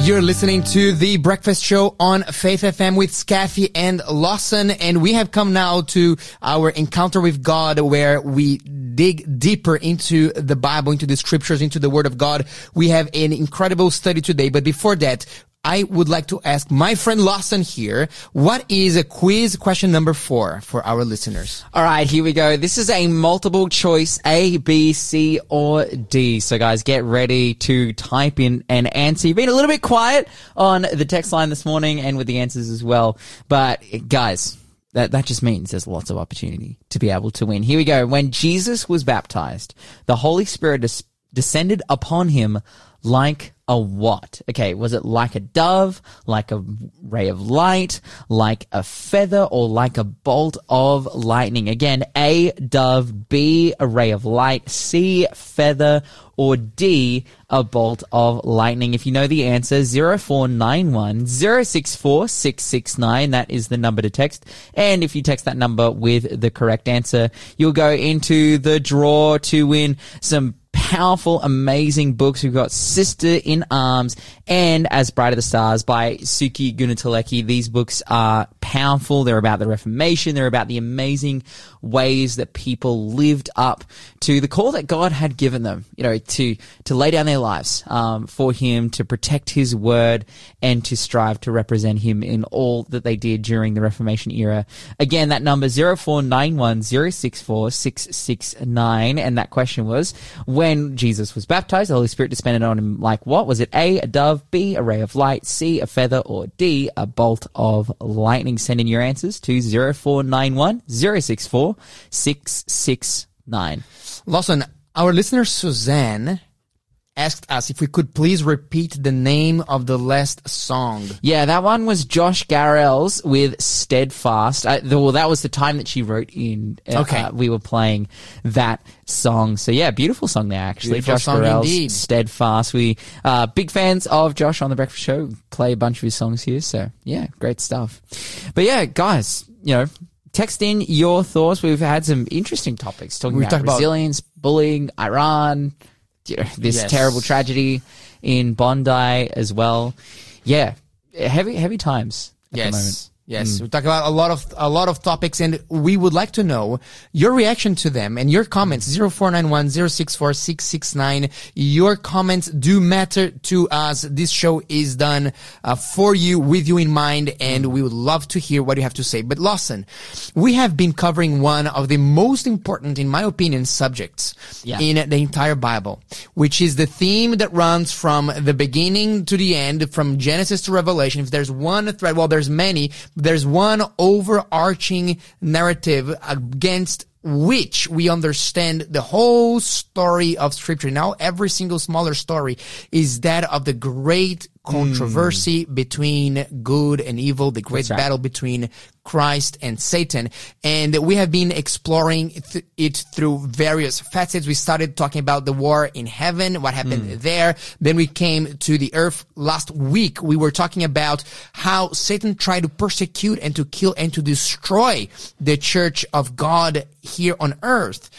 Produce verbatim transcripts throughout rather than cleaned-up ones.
You're listening to The Breakfast Show on Faith F M with Scaffi and Lawson, and we have come now to our encounter with God where we dig deeper into the Bible, into the scriptures, into the Word of God. We have an incredible study today, but before that, I would like to ask my friend Lawson here, what is a quiz question number four for our listeners? All right, here we go. This is a multiple choice A, B, C, or D. So guys, get ready to type in an answer. You've been a little bit quiet on the text line this morning and with the answers as well. But guys, that, that just means there's lots of opportunity to be able to win. Here we go. When Jesus was baptized, the Holy Spirit des- descended upon him like a what? Okay, was it like a dove, like a ray of light, like a feather, or like a bolt of lightning? Again, A, dove, B, a ray of light, C, feather, or D, a bolt of lightning. If you know the answer, zero four nine one, zero six four, six six nine, that is the number to text. And if you text that number with the correct answer, you'll go into the draw to win some powerful, amazing books. We've got Sister in Arms and As Bright as the Stars by Suki Gunateleki. These books are powerful. They're about the Reformation. They're about the amazing ways that people lived up to the call that God had given them, you know, to, to lay down their lives, um, for him, to protect his word and to strive to represent him in all that they did during the Reformation era. Again, that number zero four nine one, zero six four, six six nine. And that question was, when Jesus was baptized, the Holy Spirit descended on him like what? Was it A, a dove, B, a ray of light, C, a feather, or D, a bolt of lightning? Send in your answers to zero four nine one, zero six four, six six nine. Lawson, our listener Suzanne asked us if we could please repeat the name of the last song. Yeah, that one was Josh Garrels with Steadfast. I, the, well, that was the time that she wrote in. Uh, Okay. Uh, we were playing that song. So yeah, beautiful song there actually. Beautiful Josh song Garrels, indeed. Steadfast. We uh big fans of Josh on The Breakfast Show. Play a bunch of his songs here. So yeah, great stuff. But yeah, guys, you know, text in your thoughts. We've had some interesting topics talking We about talked about- resilience, bullying, Iran, you know, this Yes. terrible tragedy in Bondi as well. Yeah, heavy heavy times at the moment. Yes. Yes, we talk about a lot of a lot of topics, and we would like to know your reaction to them and your comments. zero four nine one, zero six four, six six nine. Your comments do matter to us. This show is done uh, for you, with you in mind, and we would love to hear what you have to say. But Lawson, we have been covering one of the most important, in my opinion, subjects Yeah. in the entire Bible, which is the theme that runs from the beginning to the end, from Genesis to Revelation. If there's one thread, well, there's many. There's one overarching narrative against which we understand the whole story of Scripture. Now, every single smaller story is that of the great controversy mm. between good and evil, the great That's right. battle between Christ and Satan. And we have been exploring th- it through various facets. We started talking about the war in heaven, what happened mm. there. Then we came to the earth. Last week, we were talking about how Satan tried to persecute and to kill and to destroy the church of God here on earth.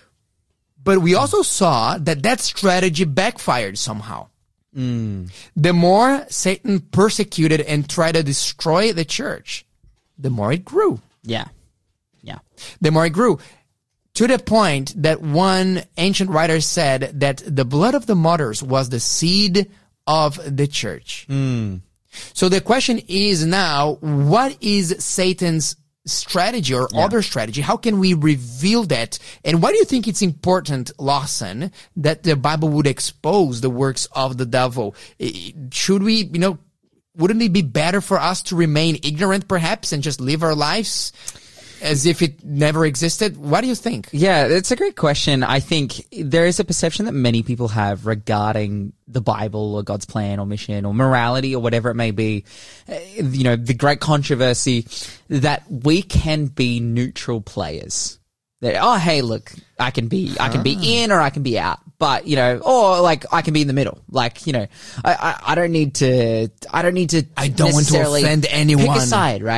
But we also saw that that strategy backfired somehow. Mm. The more Satan persecuted and tried to destroy the church, the more it grew. Yeah. Yeah. The more it grew. To the point that one ancient writer said that the blood of the martyrs was the seed of the church. Mm. So the question is now, what is Satan's strategy or Yeah. other strategy? How can we reveal that? And why do you think it's important, Lawson, that the Bible would expose the works of the devil? I- Should we, you know, wouldn't it be better for us to remain ignorant perhaps and just live our lives as if it never existed? What do you think? Yeah, it's a great question. I think there is a perception that many people have regarding the Bible or God's plan or mission or morality or whatever it may be. Uh, You know, the great controversy that we can be neutral players. That, oh, hey, look, I can be, I can be in or I can be out. But, you know, or like I can be in the middle. Like, you know, I, I, I don't need to, I don't need to I don't want to necessarily offend anyone. Pick a side, right?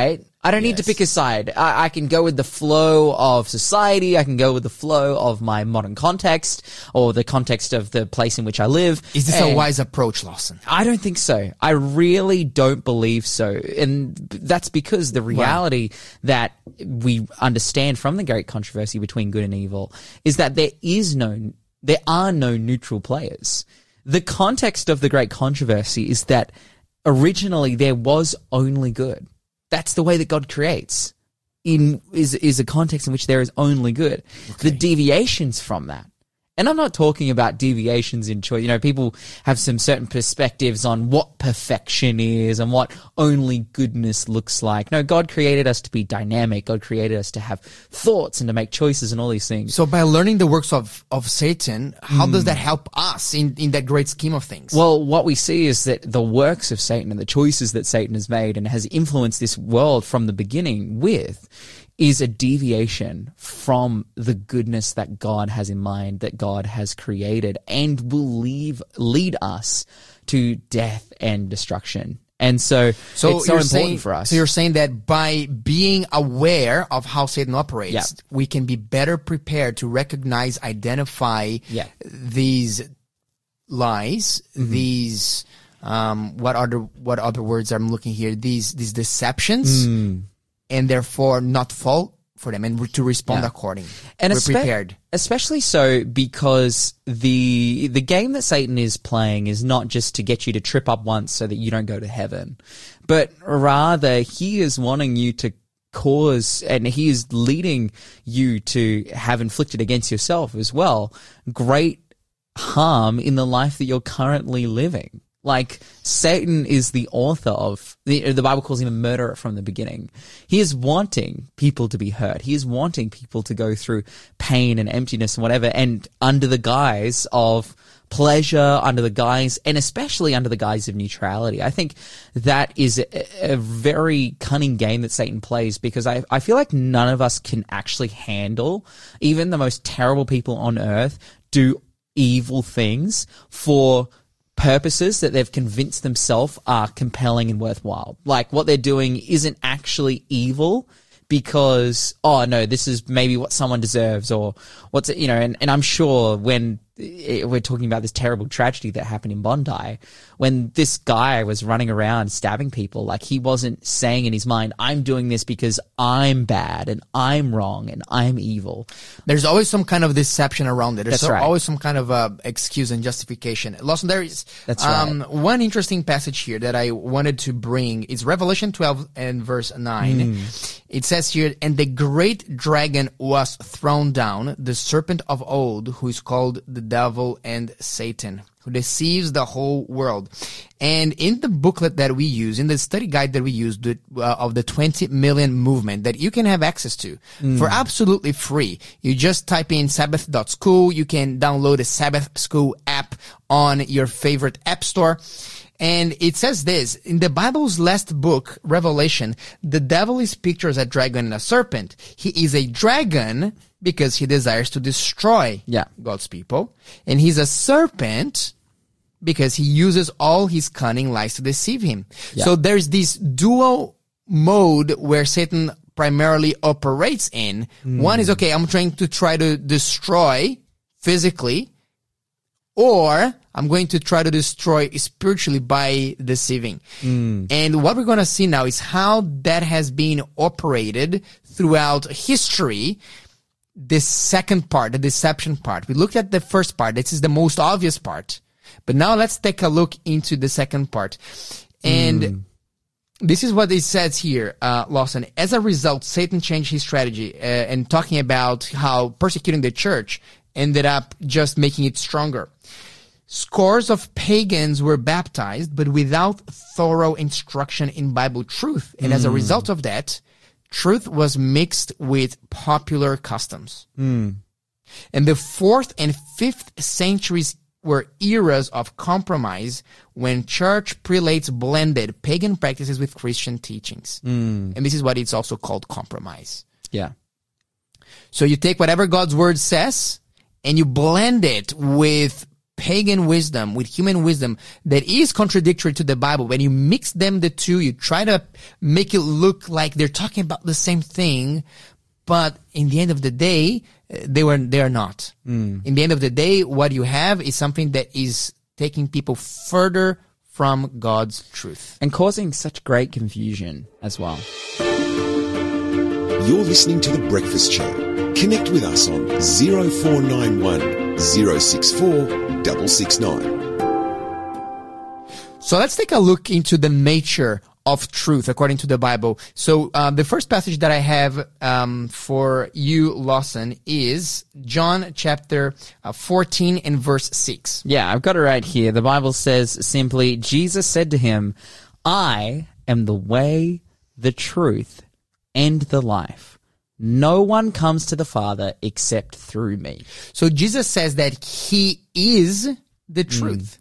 I don't need to Yes. pick a side. I, I can go with the flow of society. I can go with the flow of my modern context or the context of the place in which I live. Is this And a wise approach, Lawson? I don't think so. I really don't believe so. And that's because the reality that we understand from the great controversy between good and evil is that there is no, there are no neutral players. The context of the great controversy is that originally there was only good. That's the way that God creates. In is is a context in which there is only good. Okay. The deviations from that. And I'm not talking about deviations in choice. You know, people have some certain perspectives on what perfection is and what only goodness looks like. No, God created us to be dynamic. God created us to have thoughts and to make choices and all these things. So by learning the works of, of Satan, how does that help us in, in that great scheme of things? Well, what we see is that the works of Satan and the choices that Satan has made and has influenced this world from the beginning with is a deviation from the goodness that God has in mind, that God has created, and will leave, lead us to death and destruction. And so, So it's so you're important saying, for us. So you're saying that by being aware of how Satan operates, Yeah. we can be better prepared to recognize, identify Yeah. these lies, Mm-hmm. these um, what other what other words I'm looking here? These these deceptions, Mm. and therefore not fall for them and re- to respond Yeah. according. And We're espe- prepared. Especially so because the the game that Satan is playing is not just to get you to trip up once so that you don't go to heaven, but rather he is wanting you to cause, and he is leading you to have inflicted against yourself as well, great harm in the life that you're currently living. Like, Satan is the author of, the, the Bible calls him a murderer from the beginning. He is wanting people to be hurt. He is wanting people to go through pain and emptiness and whatever, and under the guise of pleasure, under the guise, and especially under the guise of neutrality. I think that is a, a very cunning game that Satan plays, because I, I feel like none of us can actually handle, even the most terrible people on earth do evil things for purposes that they've convinced themselves are compelling and worthwhile. Like, what they're doing isn't actually evil because, oh no, this is maybe what someone deserves, or what's it, you know, and, and I'm sure when it, we're talking about this terrible tragedy that happened in Bondi, when this guy was running around stabbing people, like, he wasn't saying in his mind, I'm doing this because I'm bad and I'm wrong and I'm evil. There's always some kind of deception around it. There's That's so- right. always some kind of uh, excuse and justification. Lawson, there is That's um, one interesting passage here that I wanted to bring. It's Revelation twelve and verse nine. Mm. It says here, and the great dragon was thrown down, the serpent of old, who is called the devil and Satan, who deceives the whole world. And in the booklet that we use, in the study guide that we use the, uh, of the twenty million movement that you can have access to Mm. for absolutely free, you just type in sabbath dot school. You can download the Sabbath School app on your favorite app store. And it says this, in the Bible's last book, Revelation, the devil is pictured as a dragon and a serpent. He is a dragon because he desires to destroy Yeah. God's people. And he's a serpent because he uses all his cunning lies to deceive him. Yeah. So there's this dual mode where Satan primarily operates in. Mm. One is, okay, I'm trying to try to destroy physically, or I'm going to try to destroy spiritually by deceiving. Mm. And what we're going to see now is how that has been operated throughout history. The second part, the deception part. We looked at the first part. This is the most obvious part. But now let's take a look into the second part. And Mm. this is what it says here, uh, Lawson. As a result, Satan changed his strategy uh, and talking about how persecuting the church ended up just making it stronger. Scores of pagans were baptized, but without thorough instruction in Bible truth. And as a result of that, truth was mixed with popular customs. Mm. And the fourth and fifth centuries were eras of compromise when church prelates blended pagan practices with Christian teachings. Mm. And this is what it's also called compromise. Yeah. So you take whatever God's word says and you blend it with pagan wisdom with human wisdom that is contradictory to the Bible, when you mix them, the two, you try to make it look like they're talking about the same thing, but in the end of the day, they were, they are not. Mm. In the end of the day, what you have is something that is taking people further from God's truth. And causing such great confusion as well. You're listening to The Breakfast Show. Connect with us on zero four nine one, zero six four, six six nine. So let's take a look into the nature of truth according to the Bible. So um, the first passage that I have um, for you, Lawson, is John chapter uh, fourteen and verse six. Yeah, I've got it right here. The Bible says simply, Jesus said to him, I am the way, the truth, and the life. No one comes to the Father except through me. So Jesus says that he is the truth. Mm.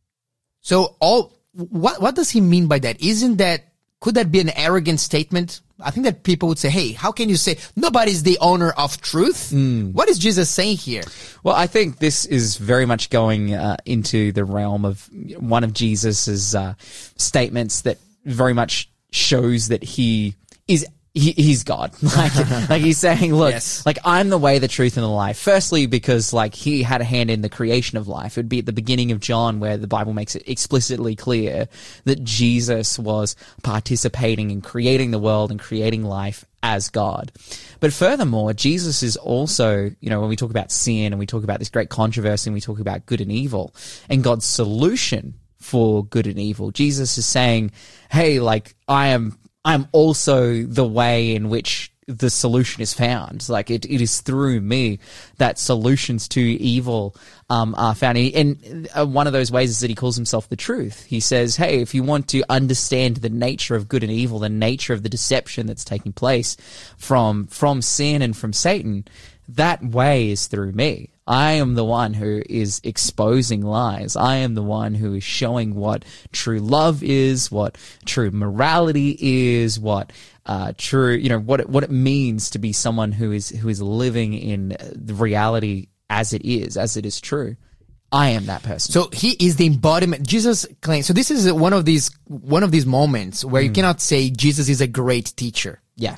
So all what what does he mean by that? Isn't that, could that be an arrogant statement? I think that people would say, hey, how can you say nobody's the owner of truth? Mm. What is Jesus saying here? Well, I think this is very much going uh, into the realm of one of Jesus's uh, statements that very much shows that he is He, he's God. Like, like he's saying, look, yes. like I'm the way, the truth, and the life. Firstly, because like he had a hand in the creation of life. It would be at the beginning of John where the Bible makes it explicitly clear that Jesus was participating in creating the world and creating life as God. But furthermore, Jesus is also, you know, when we talk about sin and we talk about this great controversy and we talk about good and evil and God's solution for good and evil, Jesus is saying, hey, like I am I'm also the way in which the solution is found. Like it, it is through me that solutions to evil um, are found. And uh, one of those ways is that he calls himself the truth. He says, hey, if you want to understand the nature of good and evil, the nature of the deception that's taking place from from sin and from Satan, that way is through me. I am the one who is exposing lies. I am the one who is showing what true love is, what true morality is, what uh, true, you know, what it, what it means to be someone who is who is living in the reality as it is, as it is true. I am that person. So he is the embodiment. Jesus claims. So this is one of these one of these moments where mm. you cannot say Jesus is a great teacher. Yeah.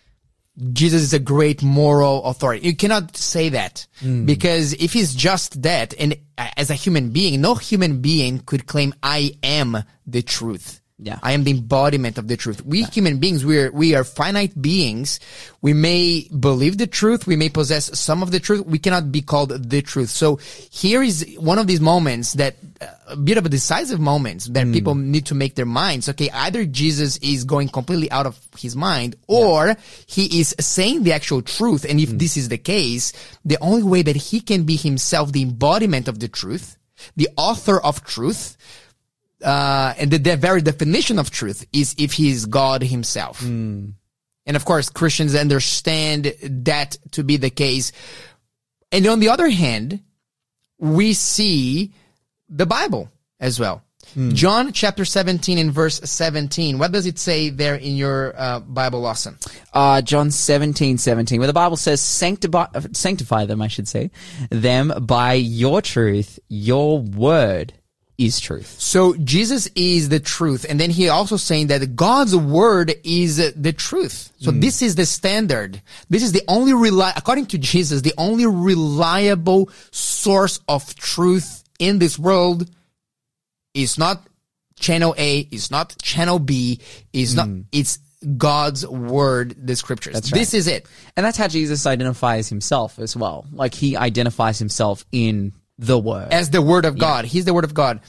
Jesus is a great moral authority. You cannot say that mm. because if he's just that, and as a human being, no human being could claim I am the truth. Yeah. I am the embodiment of the truth. We yeah. human beings, we are, we are finite beings. We may believe the truth. We may possess some of the truth. We cannot be called the truth. So here is one of these moments that, uh, a bit of a decisive moments that mm. people need to make their minds. Okay, either Jesus is going completely out of his mind or yeah. he is saying the actual truth. And if mm. this is the case, the only way that he can be himself the embodiment of the truth, the author of truth, Uh, and the, the very definition of truth is if he is God himself. Mm. And of course, Christians understand that to be the case. And on the other hand, we see the Bible as well. Mm. John chapter seventeen and verse seventeen. What does it say there in your uh, Bible, Lawson? Uh, John seventeen, seventeen, where the Bible says, sanctify, sanctify them, I should say, them by your truth, your word is truth. So Jesus is the truth. And then he also saying that God's word is the truth. So mm. this is the standard. This is the only reli- according to Jesus, the only reliable source of truth in this world is not channel A, is not channel B, is mm. not, it's God's word, the scriptures. That's right. This is it. And that's how Jesus identifies himself as well. Like he identifies himself in the word. As the word of God. Yeah. He's the word of God.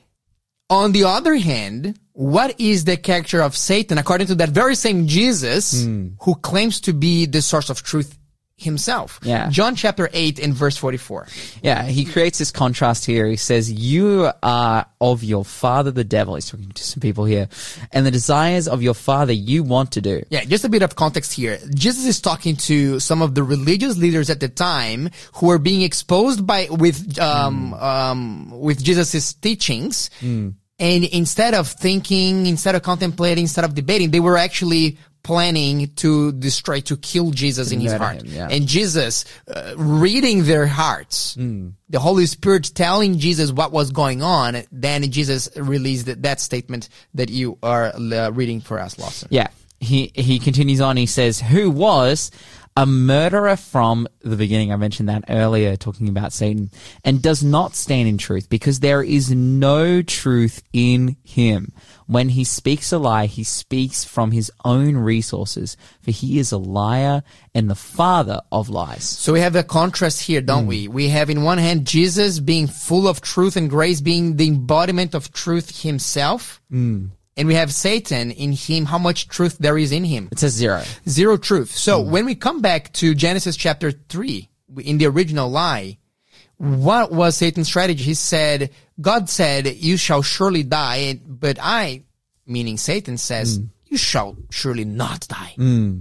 On the other hand, what is the character of Satan according to that very same Jesus mm. who claims to be the source of truth himself? Yeah. John chapter eight and verse forty-four. Yeah, he creates this contrast here. He says, you are of your father the devil. He's talking to some people here. And the desires of your father you want to do. Yeah, just a bit of context here. Jesus is talking to some of the religious leaders at the time who were being exposed by with um mm. um with Jesus' teachings. Mm. And instead of thinking, instead of contemplating, instead of debating, they were actually planning to destroy, to kill Jesus in his murder heart. him, yeah. And Jesus, uh, reading their hearts, Mm. the Holy Spirit telling Jesus what was going on, then Jesus released that, that statement that you are uh, reading for us, Lawson. Yeah. He, he continues on. He says, who was a murderer from the beginning. I mentioned that earlier, talking about Satan, and does not stand in truth because there is no truth in him. When he speaks a lie, he speaks from his own resources, for he is a liar and the father of lies. So we have a contrast here, don't Mm. we? We have in one hand Jesus being full of truth and grace, being the embodiment of truth himself. Mm. And we have Satan in him, how much truth there is in him. It says zero. Zero truth. So when we come back to Genesis chapter three, in the original lie, what was Satan's strategy? He said, God said, you shall surely die, but I, meaning Satan, says, Mm. you shall surely not die. Mm.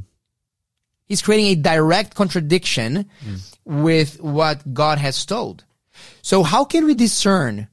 He's creating a direct contradiction Mm. with what God has told. So how can we discern?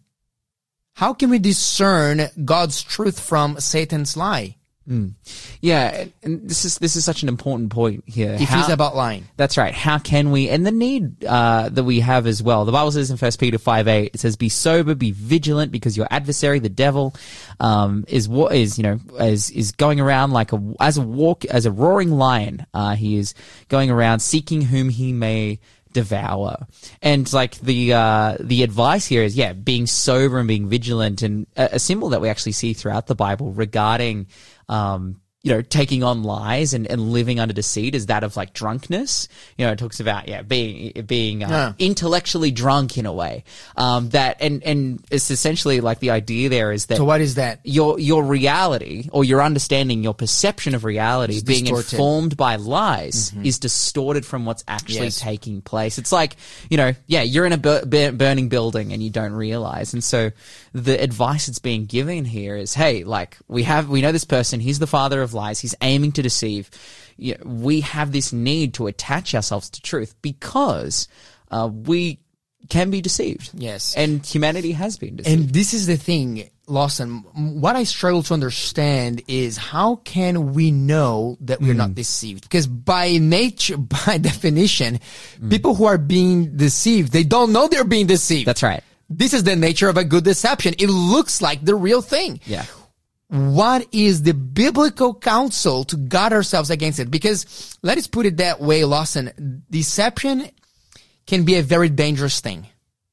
How can we discern God's truth from Satan's lie? Mm. Yeah, and this is this is such an important point here. If How- he's about lying. That's right. How can we, and the need uh, that we have as well. The Bible says in First Peter five eight, it says, "Be sober, be vigilant, because your adversary, the devil, um, is what is you know is is going around like a as a walk as a roaring lion. Uh, he is going around seeking whom he may devour." And like the uh the advice here is yeah being sober and being vigilant, and a, a symbol that we actually see throughout the Bible regarding um you know taking on lies and, and living under deceit is that of like drunkenness. You know, it talks about yeah being being uh, Yeah. intellectually drunk in a way, um that and and it's essentially like the idea there is that So what is that? your your reality or your understanding, your perception of reality It's being distorted. informed by lies is distorted from what's actually Yes. taking place. It's like, you know, yeah, you're in a bur- bur- burning building and you don't realize. And so the advice that's being given here is, hey, like we have, we know this person, he's the father of lies, he's aiming to deceive. You know, we have this need to attach ourselves to truth because uh, we can be deceived. Yes. And humanity has been deceived. And this is the thing, Lawson, what I struggle to understand is how can we know that we're not deceived? Because by nature, by definition, people who are being deceived, they don't know they're being deceived. That's right. This is the nature of a good deception. It looks like the real thing. Yeah. What is the biblical counsel to guard ourselves against it? Because let us put it that way, Lawson, deception can be a very dangerous thing.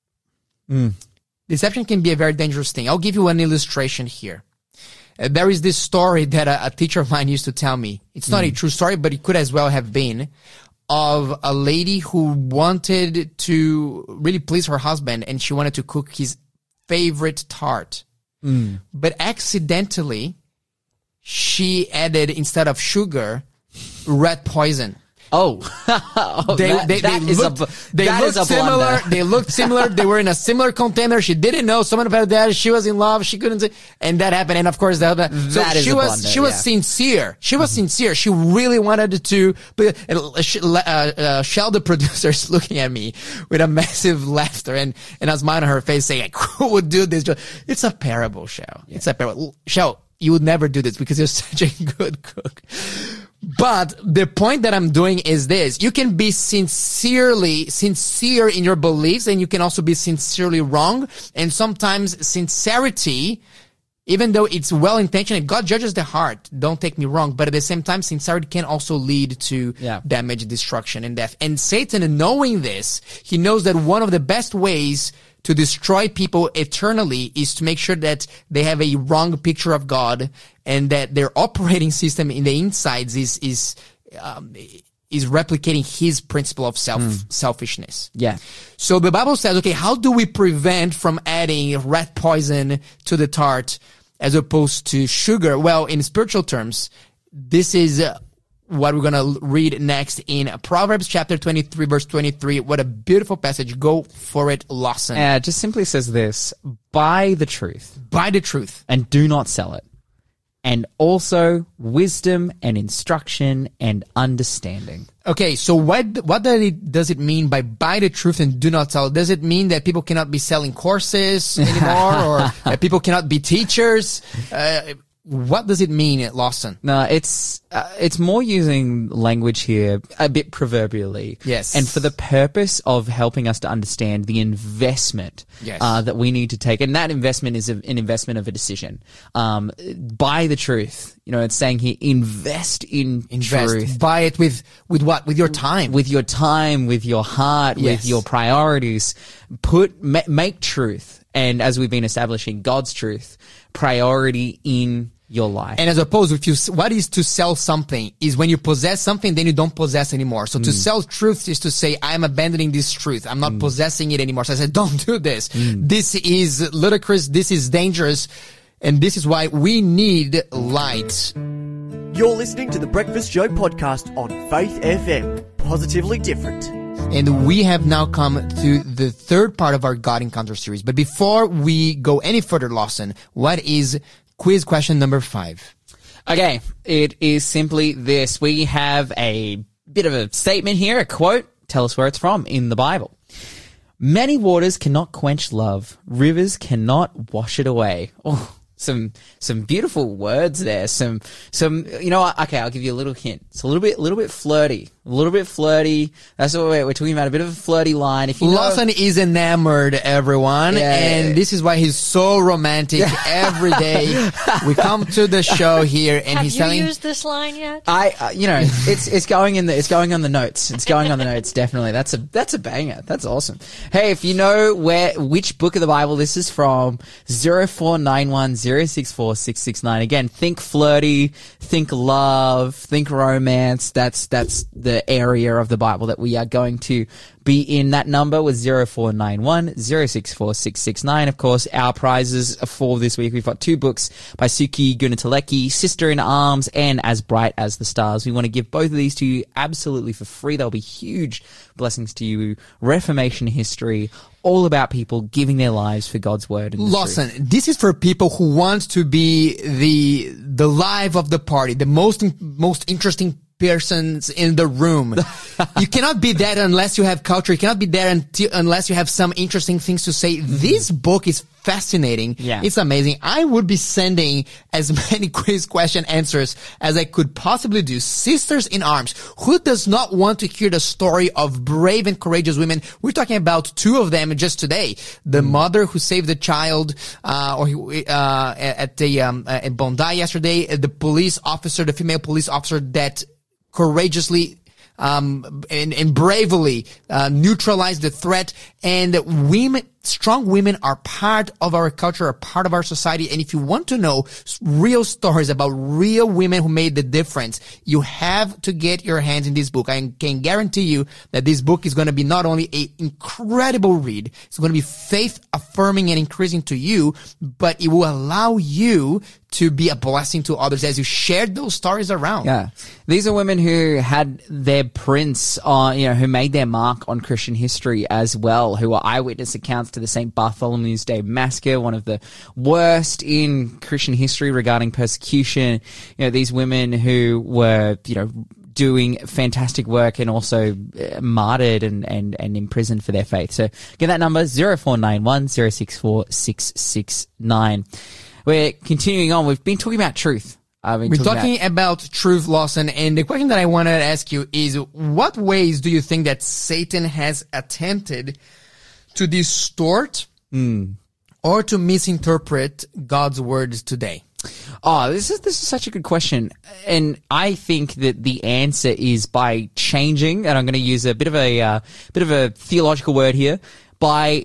Mm. Deception can be a very dangerous thing. I'll give you an illustration here. Uh, there is this story that a, a teacher of mine used to tell me. It's not a true story, but it could as well have been, of a lady who wanted to really please her husband and she wanted to cook his favorite tart. Mm. But accidentally, she added, instead of sugar, rat poison. Oh, oh They, that, they, that they is looked, a, they that looked is a similar. blunder. They looked similar. They were in a similar container. She didn't know someone about that. She was in love. She couldn't say, and that happened. And of course, that, that so That is she a was, blunder, she was yeah. sincere. She was sincere. She really wanted to, but uh, she- uh, uh, Shell, the producer, is looking at me with a massive laughter and, and a smile on her face saying, like, who would do this? It's a parable, Shell. It's a parable. Shell, you would never do this because you're such a good cook. But the point that I'm doing is this. You can be sincerely, sincere in your beliefs, and you can also be sincerely wrong. And sometimes sincerity, even though it's well-intentioned, God judges the heart. Don't take me wrong. But at the same time, sincerity can also lead to Yeah. damage, destruction, and death. And Satan, knowing this, he knows that one of the best ways to destroy people eternally is to make sure that they have a wrong picture of God and that their operating system in the insides is is um, is replicating his principle of self selfishness. Yeah. So the Bible says, okay, how do we prevent from adding rat poison to the tart as opposed to sugar? Well, in spiritual terms, this is uh, what we're going to read next in Proverbs chapter twenty-three, verse twenty-three. What a beautiful passage. Go for it, Lawson. Uh, it just simply says this: buy the truth Buy the truth. and do not sell it. And also wisdom and instruction and understanding. Okay, so what what does it, does it mean by buy the truth and do not sell? Does it mean that people cannot be selling courses anymore, or that people cannot be teachers? Uh, what does it mean, Lawson? No, it's uh, it's more using language here a bit proverbially. Yes. And for the purpose of helping us to understand the investment Yes. uh, that we need to take. And that investment is a, an investment of a decision. Um, buy the truth. You know, it's saying here, invest in Invest. truth. Buy it with, with what? With your time. With your time, with your heart, Yes. with your priorities. Put, ma- make truth. And as we've been establishing, God's truth, priority in your life. And as opposed, if you, what is to sell something is when you possess something, then you don't possess anymore. So to sell truth is to say, I'm abandoning this truth. I'm not possessing it anymore. So I said, don't do this. This is ludicrous. This is dangerous. And this is why we need light. You're listening to the Breakfast Show podcast on Faith F M. Positively different. And we have now come to the third part of our God Encounter series. But before we go any further, Lawson, what is quiz question number five? Okay, it is simply this. We have a bit of a statement here, a quote. Tell us where it's from in the Bible. Many waters cannot quench love. Rivers cannot wash it away. Oh, some some beautiful words there. Some some you know what? Okay, I'll give you a little hint. It's a little bit little bit flirty. A little bit flirty. That's what we're, we're talking about. A bit of a flirty line. If you know, Lawson is enamored, everyone, Yeah. and this is why he's so romantic every day. We come to the show here, and Have he's you telling. used this line yet? I, uh, you know, it's it's going in the it's going on the notes. It's going on the notes. Definitely, that's a that's a banger. That's awesome. Hey, if you know where which book of the Bible this is from, zero four nine one zero six four six six nine. Again, think flirty, think love, think romance. That's that's the area of the Bible that we are going to be in. That number was zero four nine one zero six four six six nine. Of course, our prizes for this week, we've got two books by Suki Gunatelecki, Sister in Arms and As Bright as the Stars. We want to give both of these to you absolutely for free. They'll be huge blessings to you. Reformation history, all about people giving their lives for God's word. And the Lawson, truth. this is for people who want to be the the life of the party, the most most interesting persons in the room. You cannot be that unless you have culture. You cannot be there until, unless you have some interesting things to say. This book is fascinating. Yeah. It's amazing. I would be sending as many quiz question answers as I could possibly do. Sisters in Arms. Who does not want to hear the story of brave and courageous women? We're talking about two of them just today. The Mm. mother who saved the child, uh, or, uh, at the, um, at Bondi yesterday. The police officer, the female police officer that courageously um and, and bravely uh, neutralize the threat. And women, strong women are part of our culture, are part of our society. And if you want to know real stories about real women who made the difference, you have to get your hands in this book. I can guarantee you that this book is going to be not only an incredible read, it's going to be faith affirming and increasing to you, but it will allow you to be a blessing to others as you share those stories around. Yeah. These are women who had their prints on, you know, who made their mark on Christian history as well, who are eyewitness accounts to the Saint Bartholomew's Day Massacre, one of the worst in Christian history regarding persecution. You know, these women who were, you know, doing fantastic work and also uh, martyred and, and, and imprisoned for their faith. So get that number, zero four nine one zero six four six six nine. We're continuing on. We've been talking about truth. Uh, We're talking about, about truth, Lawson, and the question that I wanted to ask you is, what ways do you think that Satan has attempted to distort mm. or to misinterpret God's words today? Oh, this is this is such a good question, and I think that the answer is by changing. And I'm going to use a bit of a uh, bit of a theological word here, by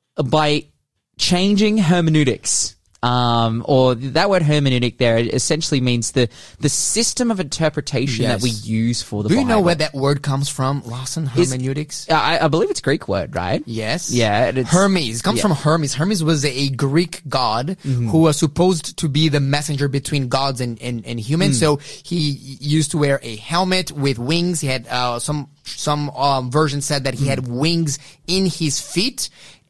by changing hermeneutics. Um, or that word hermeneutic there essentially means the, the system of interpretation Yes. that we use for the Do you Bible. know where that word comes from, Lawson? Hermeneutics? Uh, I, I believe it's a Greek word, right? Yes. Yeah. and It's, Hermes. It comes yeah. from Hermes. Hermes was a Greek god Mm-hmm. who was supposed to be the messenger between gods and, and, and humans. Mm. So he used to wear a helmet with wings. He had, uh, some, some, um, version said that he Mm. had wings in his feet.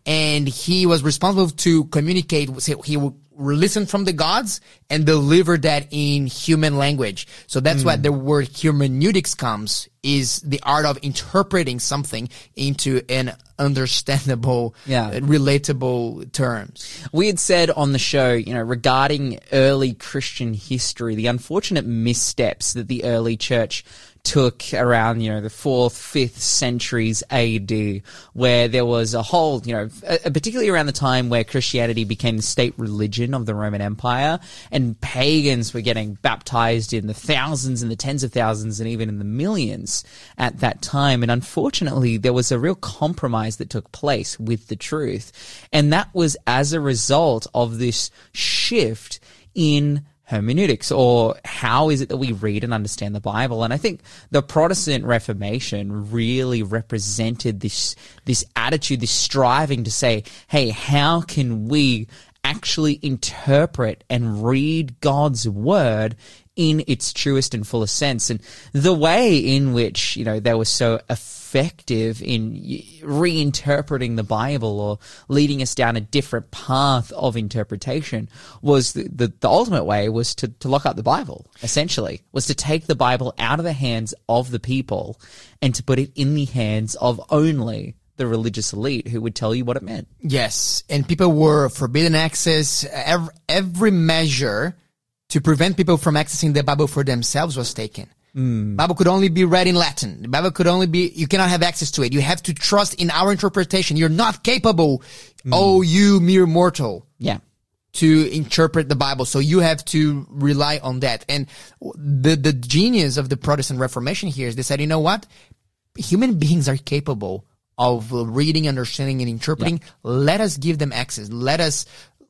and he was responsible to communicate. So he would listen from the gods and deliver that in human language. So that's mm. why the word hermeneutics comes, is the art of interpreting something into an understandable, yeah. relatable terms. We had said on the show, you know, regarding early Christian history, the unfortunate missteps that the early church took around, you know, the fourth, fifth centuries A D, where there was a whole, you know, particularly around the time where Christianity became the state religion of the Roman Empire, and pagans were getting baptized in the thousands and the tens of thousands and even in the millions at that time. And unfortunately, there was a real compromise that took place with the truth. And that was as a result of this shift in hermeneutics, or how is it that we read and understand the Bible. And I think the Protestant Reformation really represented this this attitude, this striving to say, hey, how can we actually interpret and read God's word in its truest and fullest sense? And the way in which, you know, they were so effective in reinterpreting the Bible or leading us down a different path of interpretation was the, the, the ultimate way was to, to lock up the Bible, essentially, was to take the Bible out of the hands of the people and to put it in the hands of only the religious elite who would tell you what it meant. Yes, and people were forbidden access. Every, every measure to prevent people from accessing the Bible for themselves was taken. Mm. Bible could only be read in Latin. The Bible could only be, you cannot have access to it. You have to trust in our interpretation. You're not capable, mm. oh, you mere mortal. Yeah. To interpret the Bible. So you have to rely on that. And the, the genius of the Protestant Reformation here is they said, you know what? Human beings are capable of reading, understanding, and interpreting. Yeah. Let us give them access. Let us,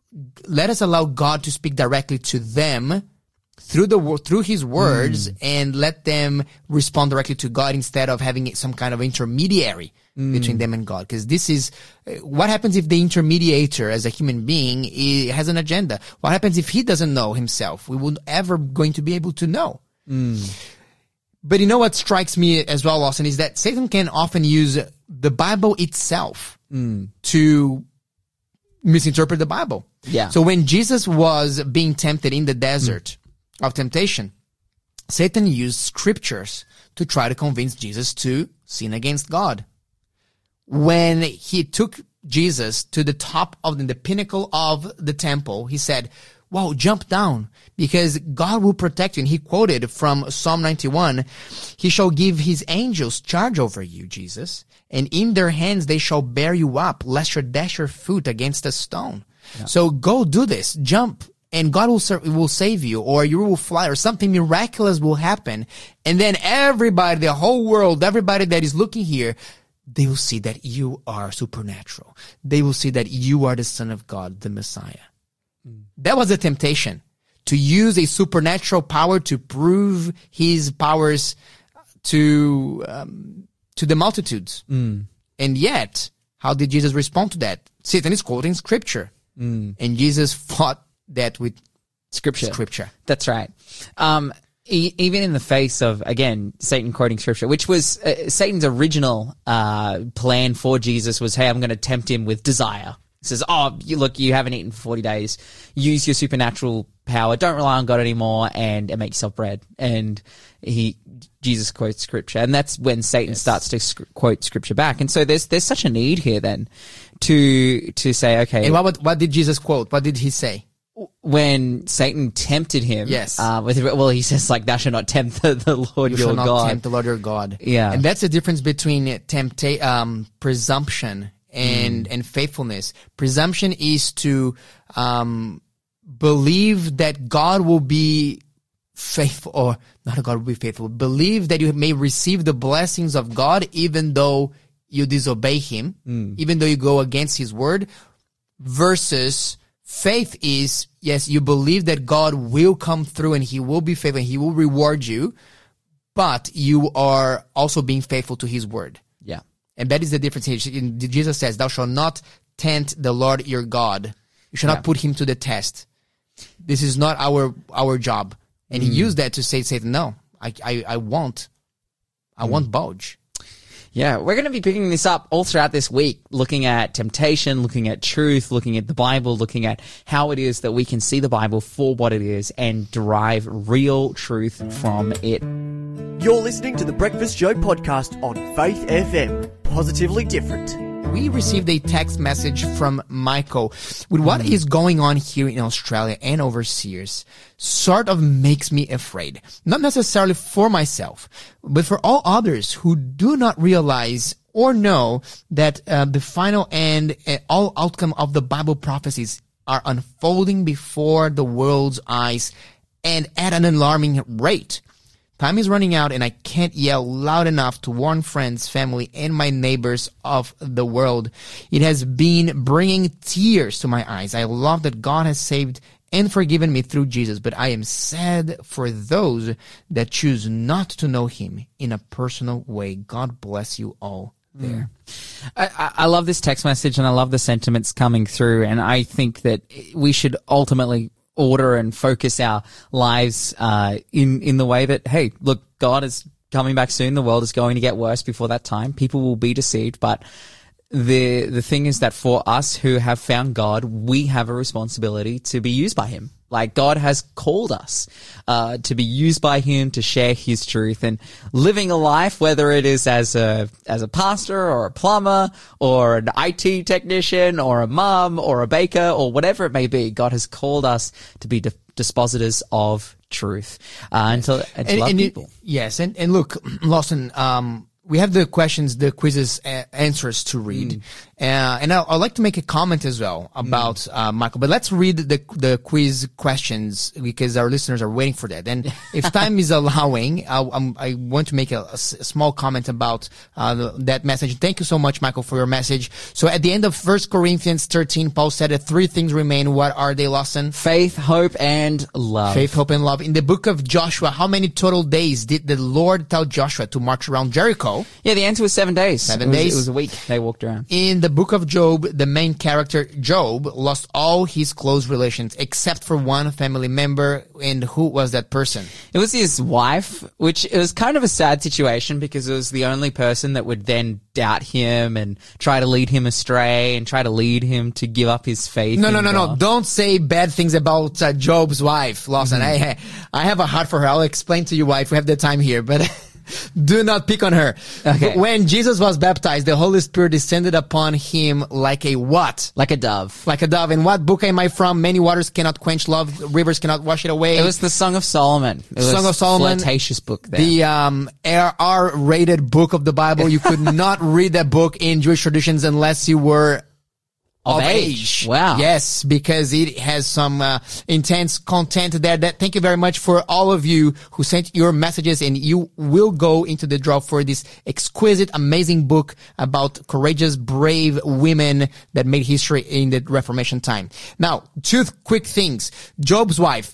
let us allow God to speak directly to them through the through His words, mm. and let them respond directly to God instead of having some kind of intermediary mm. between them and God. Because this is what happens if the intermediator, as a human being, has an agenda. What happens if he doesn't know himself? We won't ever going to be able to know. Mm. But you know what strikes me as well, Lawson, is that Satan can often use the Bible itself mm. to misinterpret the Bible. Yeah. So when Jesus was being tempted in the desert mm. of temptation, Satan used scriptures to try to convince Jesus to sin against God. When he took Jesus to the top of the, the pinnacle of the temple, he said, "Whoa, jump down, because God will protect you." And he quoted from Psalm ninety-one, "He shall give his angels charge over you, Jesus, and in their hands they shall bear you up, lest you dash your foot against a stone." Yeah. So go do this, jump, and God will will save you, or you will fly, or something miraculous will happen. And then everybody, the whole world, everybody that is looking here, they will see that you are supernatural. They will see that you are the Son of God, the Messiah. Mm. That was a temptation, to use a supernatural power to prove his powers to um, to the multitudes. Mm. And yet, how did Jesus respond to that? Satan is quoting scripture. Mm. And Jesus fought that with scripture. Scripture. That's right. Um, e- even in the face of, again, Satan quoting scripture, which was uh, Satan's original uh, plan for Jesus was, hey, I'm going to tempt him with desire. He says, oh, you, look, you haven't eaten for forty days. Use your supernatural power. Don't rely on God anymore, and, and make yourself bread. And he, Jesus quotes scripture. And that's when Satan yes. starts to sc- quote scripture back. And so there's, there's such a need here then to, to say, okay. And what, what did Jesus quote? What did he say? When Satan tempted him, yes. Uh, with, well, he says, like, thou shalt not tempt the, the Lord you your shall not God. tempt the Lord your God. Yeah. And that's the difference between tempta- um, presumption and, mm. and faithfulness. Presumption is to, um, believe that God will be faithful, or not God will be faithful, believe that you may receive the blessings of God even though you disobey him, mm. even though you go against his word, versus faith is, yes, you believe that God will come through and he will be faithful and he will reward you, but you are also being faithful to his word. Yeah. And that is the difference here. Jesus says, thou shalt not tempt the Lord your God. You shall yeah. not put him to the test. This is not our our job. And mm. he used that to say, Satan, no, I I, I won't. I mm. won't budge. Yeah, we're going to be picking this up all throughout this week, looking at temptation, looking at truth, looking at the Bible, looking at how it is that we can see the Bible for what it is and derive real truth from it. You're listening to the Breakfast Show podcast on Faith F M. Positively different. We received a text message from Michael with what is going on here in Australia and overseas. Sort of makes me afraid. Not necessarily for myself, but for all others who do not realize or know that uh, the final end, uh, all outcome of the Bible prophecies are unfolding before the world's eyes and at an alarming rate. Time is running out and I can't yell loud enough to warn friends, family, and my neighbors of the world. It has been bringing tears to my eyes. I love that God has saved and forgiven me through Jesus, but I am sad for those that choose not to know Him in a personal way. God bless you all there. I, I love this text message and I love the sentiments coming through, and I think that we should ultimately order and focus our lives uh, in in the way that, hey, look, God is coming back soon. The world is going to get worse before that time. People will be deceived, but the the thing is that for us who have found God, we have a responsibility to be used by Him. Like, God has called us uh, to be used by Him to share His truth, and living a life, whether it is as a as a pastor or a plumber or an I T technician or a mum or a baker or whatever it may be, God has called us to be di- dispositors of truth uh, and to, and to And, love and people. it, yes, and, and look, Lawson, um, we have the questions, the quizzes, uh, answers to read. Mm. Uh, and I, I'd like to make a comment as well about, mm. uh, Michael, but let's read the, the quiz questions because our listeners are waiting for that. And if time is allowing, I, I'm, I want to make a, a small comment about, uh, the, that message. Thank you so much, Michael, for your message. So at the end of First Corinthians thirteen, Paul said that three things remain. What are they, Lawson? Faith, hope, and love. Faith, hope, and love. In the book of Joshua, how many total days did the Lord tell Joshua to march around Jericho? Yeah, the answer was seven days. Seven it was, days. It was a week they walked around. In the book of Job, the main character, Job, lost all his close relations except for one family member. And who was that person? It was his wife, which it was kind of a sad situation because it was the only person that would then doubt him and try to lead him astray and try to lead him to give up his faith. No, no, in no, God. no. Don't say bad things about uh, Job's wife, Lawson. Mm-hmm. I, I have a heart for her. I'll explain to you why if we have the time here, but do not pick on her. Okay. When Jesus was baptized, the Holy Spirit descended upon him like a what? Like a dove. Like a dove. And what book am I from? Many waters cannot quench love. Rivers cannot wash it away. It was the Song of Solomon. It was Song of Solomon. Flirtatious book there. The um, R-rated book of the Bible. You could not read that book in Jewish traditions unless you were Of of age. age. Wow. Yes, because it has some uh, intense content there. That thank you very much for all of you who sent your messages, and you will go into the draw for this exquisite, amazing book about courageous, brave women that made history in the Reformation time. Now, two quick things. Job's wife.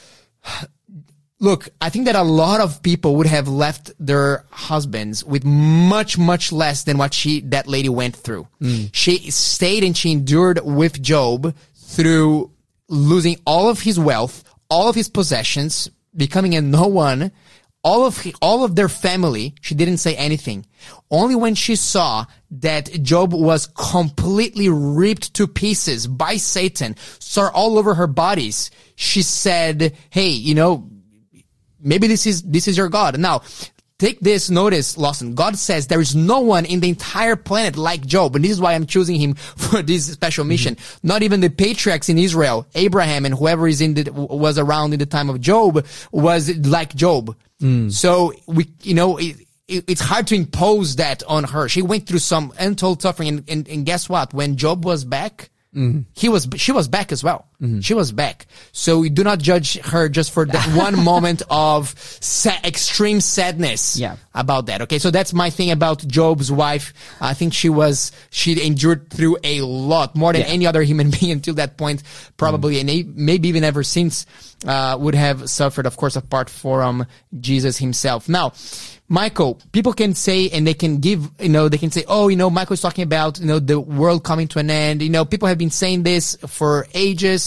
Look, I think that a lot of people would have left their husbands with much, much less than what she, that lady went through. Mm. She stayed and she endured with Job through losing all of his wealth, all of his possessions, becoming a no one, all of, all of their family. She didn't say anything. Only when she saw that Job was completely ripped to pieces by Satan, sore all over her bodies, she said, hey, you know, maybe this is, this is your God. Now, take this notice, Lawson. God says there is no one in the entire planet like Job. And this is why I'm choosing him for this special mission. Mm-hmm. Not even the patriarchs in Israel, Abraham and whoever is in the, was around in the time of Job was like Job. Mm. So we, you know, it, it, it's hard to impose that on her. She went through some untold suffering. And, and, and guess what? When Job was back, Mm-hmm. He was, she was back as well. Mm-hmm. She was back. So we do not judge her just for that one moment of sa- extreme sadness yeah. about that. Okay. So that's my thing about Job's wife. I think she was, she endured through a lot more than yeah. any other human being until that point, probably. Mm-hmm. And maybe even ever since, uh, would have suffered, of course, apart from Jesus himself. Now, Michael, people can say, and they can give, you know, they can say, oh, you know, Michael's talking about, you know, the world coming to an end. You know, people have been saying this for ages.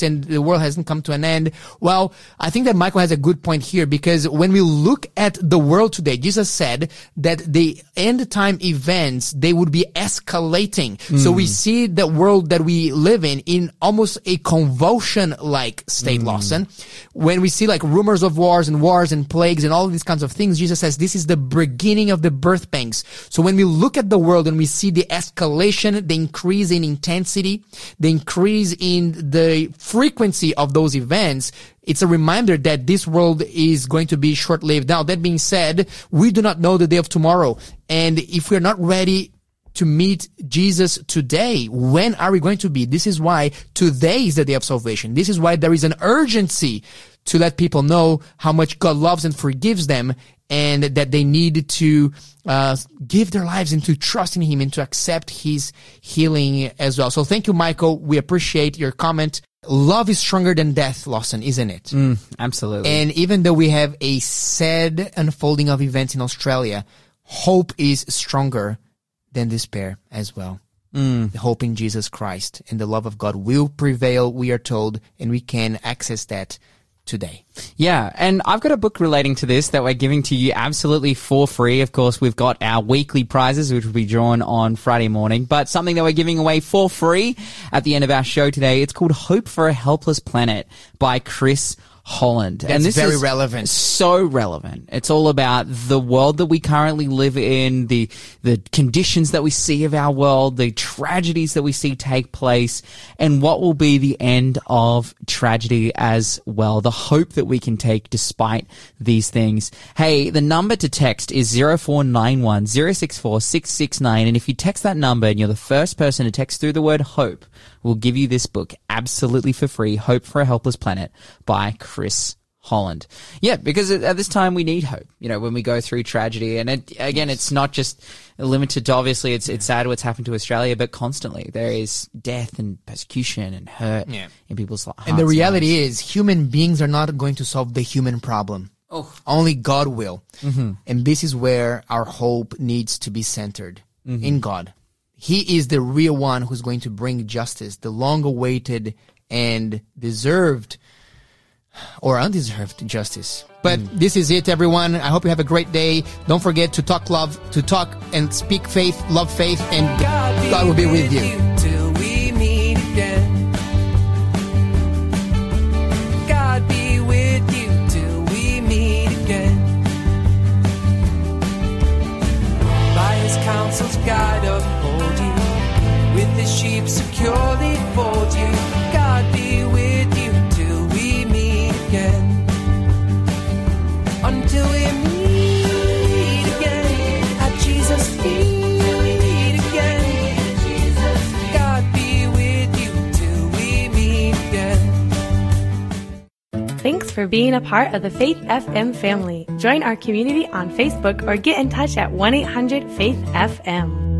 peace and the world hasn't come to an end. Well, I think that Michael has a good point here, because when we look at the world today, Jesus said that the end time events, they would be escalating. Mm. So we see the world that we live in in almost a convulsion-like state, mm. Lawson. When we see like rumors of wars and wars and plagues and all of these kinds of things, Jesus says this is the beginning of the birth pangs. So when we look at the world and we see the escalation, the increase in intensity, the increase in the frequency of those events, it's a reminder that this world is going to be short-lived. Now, that being said, we do not know the day of tomorrow. And if we're not ready to meet Jesus today, when are we going to be? This is why today is the day of salvation. This is why there is an urgency to let people know how much God loves and forgives them, and that they need to uh give their lives and to trust in Him and to accept His healing as well. So thank you, Michael. We appreciate your comment. Love is stronger than death, Lawson, isn't it? Mm, absolutely. And even though we have a sad unfolding of events in Australia, hope is stronger than despair as well. Mm. The hope in Jesus Christ and the love of God will prevail, we are told, and we can access that today. Yeah, and I've got a book relating to this that we're giving to you absolutely for free. Of course, we've got our weekly prizes, which will be drawn on Friday morning, but something that we're giving away for free at the end of our show today, it's called Hope for a Helpless Planet by Chris Holland. That's and this very is relevant. So relevant. It's all about the world that we currently live in, the the conditions that we see of our world, the tragedies that we see take place, and what will be the end of tragedy as well. The hope that we can take despite these things. Hey, the number to text is zero four nine one, zero six four, six six nine, and if you text that number and you're the first person to text through the word hope, we'll give you this book absolutely for free, Hope for a Helpless Planet by Chris Holland. Yeah, because at this time we need hope, you know, when we go through tragedy. And it, again, it's not just limited to, obviously, it's it's sad what's happened to Australia, but constantly there is death and persecution and hurt yeah. in people's hearts. And the reality is human beings are not going to solve the human problem. Oh. Only God will. Mm-hmm. And this is where our hope needs to be centered, mm-hmm. in God. He is the real one who's going to bring justice, the long-awaited and deserved or undeserved justice. But mm. this is it, everyone. I hope you have a great day. Don't forget to talk love, to talk and speak faith, love faith, and God, God will be with you. you till we meet again. God be with you till we meet again. By His counsel's guide uphold you, with His sheep securely fold you. God be with you till we meet again. Until we meet again at Jesus' feet again. God be with you till we meet again. Thanks for being a part of the Faith F M family. Join our community on Facebook or get in touch at one eight hundred faith F M.